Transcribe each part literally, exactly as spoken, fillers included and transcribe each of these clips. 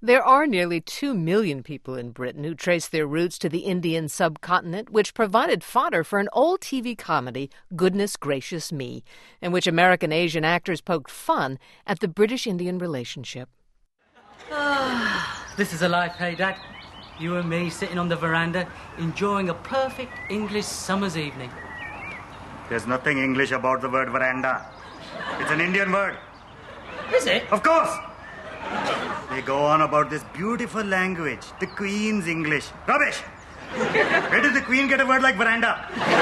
There are nearly two million people in Britain who trace their roots to the Indian subcontinent, which provided fodder for an old T V comedy, Goodness Gracious Me, in which American Asian actors poked fun at the British-Indian relationship. Ah, this is a life, hey, Dad. You and me sitting on the veranda, enjoying a perfect English summer's evening. There's nothing English about the word veranda. It's an Indian word. Is it? Of course. They go on about this beautiful language, the Queen's English. Rubbish! Where did the Queen get a word like veranda?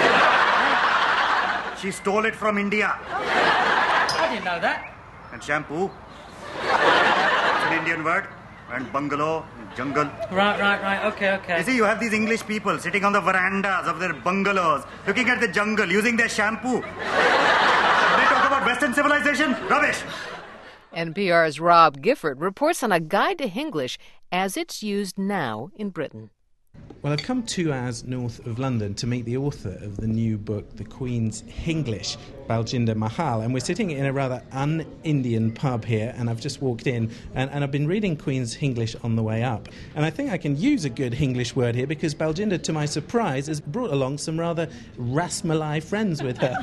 She stole it from India. I didn't know that. And shampoo. It's an Indian word. And bungalow, jungle. Right, right, right. Okay, okay. You see, you have these English people sitting on the verandas of their bungalows, looking at the jungle, using their shampoo. They talk about Western civilization? Rubbish! N P R's Rob Gifford reports on a guide to Hinglish as it's used now in Britain. Well, I've come two hours north of London to meet the author of the new book, The Queen's Hinglish, Baljinder Mahal, and we're sitting in a rather un-Indian pub here, and I've just walked in, and, and I've been reading Queen's Hinglish on the way up, and I think I can use a good Hinglish word here because Baljinder, to my surprise, has brought along some rather rasmalai friends with her.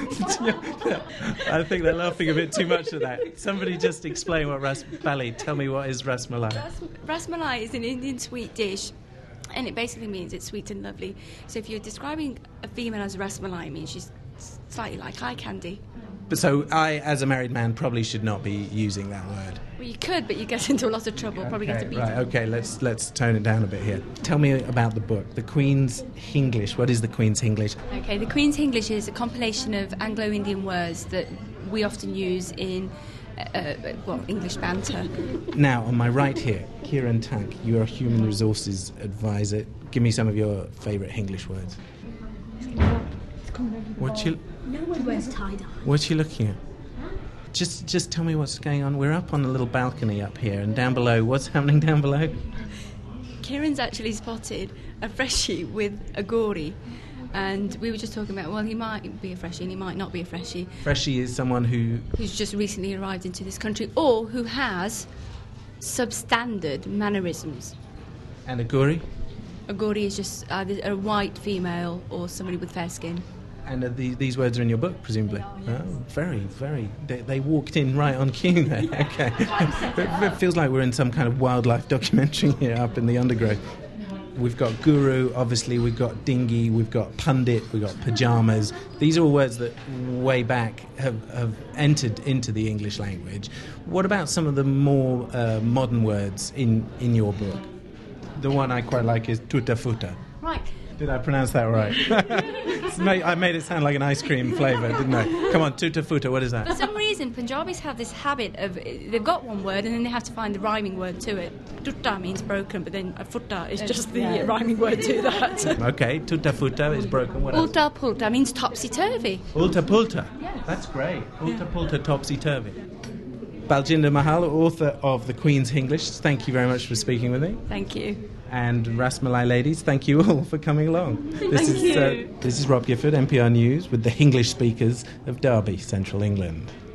I think they're laughing a bit too much at that. Somebody just explain what ras... Bali, tell me what is rasmalai. Ras- rasmalai is an Indian sweet dish. And it basically means it's sweet and lovely. So if you're describing a female as rasmalai, it means she's slightly like eye candy. But so I, as a married man, probably should not be using that word. Well, you could, but you get into a lot of trouble. Okay, probably get to beat right, okay, let's let's tone it down a bit here. Tell me about the book, The Queen's Hinglish. What is The Queen's Hinglish? Okay, The Queen's Hinglish is a compilation of Anglo-Indian words that we often use in Uh, well, English banter. Now, on my right here, Kieran Tank, you're a human resources advisor. Give me some of your favourite Hinglish words. What you? No one wears tie-dye. What you looking at? Just, just tell me what's going on. We're up on a little balcony up here, and down below, what's happening down below? Kieran's actually spotted a freshie with a gory. And we were just talking about, well, he might be a freshie and he might not be a freshie. Freshie is someone who... who's just recently arrived into this country, or who has substandard mannerisms. And a Guri? A Gori is just either a white female or somebody with fair skin. And are the, these words are in your book, presumably? Oh, very, very... They, they walked in right on cue there. Okay. it, it feels like we're in some kind of wildlife documentary here up in the undergrowth. We've got guru, obviously, we've got dinghy, we've got pundit, we've got pyjamas. These are all words that way back have, have entered into the English language. What about some of the more uh, modern words in, in your book? The one I quite like is tuta futa. Right. Did I pronounce that right? I made it sound like an ice cream flavour, didn't I? Come on, tuta futa, what is that? For some reason, Punjabis have this habit of, they've got one word and then they have to find the rhyming word to it. Tutta means broken, but then futta is just the yeah. rhyming word to that. Okay, tuta futa is broken, what else? Ulta pulta means topsy-turvy. Ulta pulta? Yes. That's great. Ulta pulta, topsy-turvy. Baljinder Mahal, author of The Queen's Hinglish, thank you very much for speaking with me. Thank you. And Rasmalai ladies, thank you all for coming along. This thank is you. Uh, this is Rob Gifford, N P R News, with the Hinglish speakers of Derby, Central England.